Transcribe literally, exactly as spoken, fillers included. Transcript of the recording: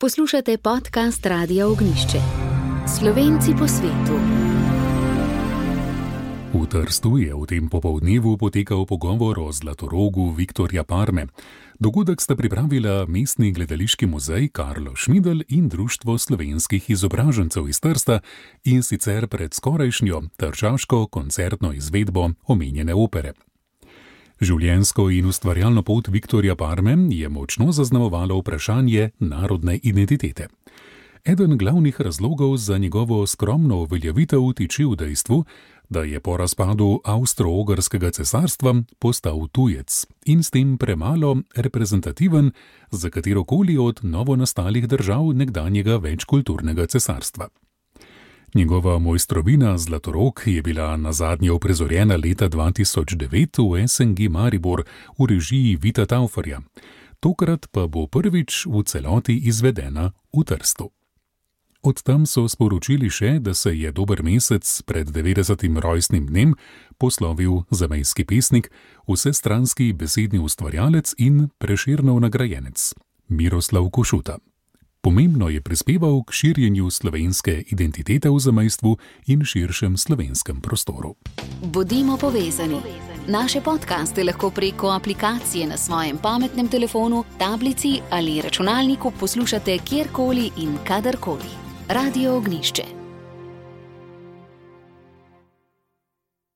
Poslušate podcast Radia Ognjišče. Slovenci po svetu. V Trstu je v tem popoldnevu potekal pogovor o Zlatorogu Viktorja Parme. Dogodek sta pripravila Mestni gledališki muzej Karlo Šmidl in Društvo slovenskih izobražencev iz Trsta, in sicer pred skorajšnjo tržaško koncertno izvedbo omenjene opere. Življenjsko in ustvarjalno pot Viktorja Parme je močno zaznamovalo vprašanje narodne identitete. Eden glavnih razlogov za njegovo skromno uveljavitev tiči v dejstvu, da je po razpadu Avstro-Ogrskega cesarstva postal tujec in s tem premalo reprezentativen za katerokoli od novonastalih držav nekdanjega večkulturnega cesarstva. Njegova mojstrovina Zlatorog je bila nazadnje uprizorjena leta dva tisoč devet v S N G Maribor v režiji Vita Tauferja. Tokrat pa bo prvič v celoti izvedena v Trstu. Od tam so sporočili še, da se je dober mesec pred devetdesetim rojstnim dnem poslovil zamejski pesnik, vsestranski besedni ustvarjalec in Prešernov nagrajenec Miroslav Košuta. Pomembno je prispeval k širjenju slovenske identitete v zamejstvu in širšem slovenskem prostoru. Bodimo povezani. Naše podcaste lahko preko aplikacije na svojem pametnem telefonu, tablici ali računalniku poslušate kjerkoli in kadarkoli. Radio Ognjišče.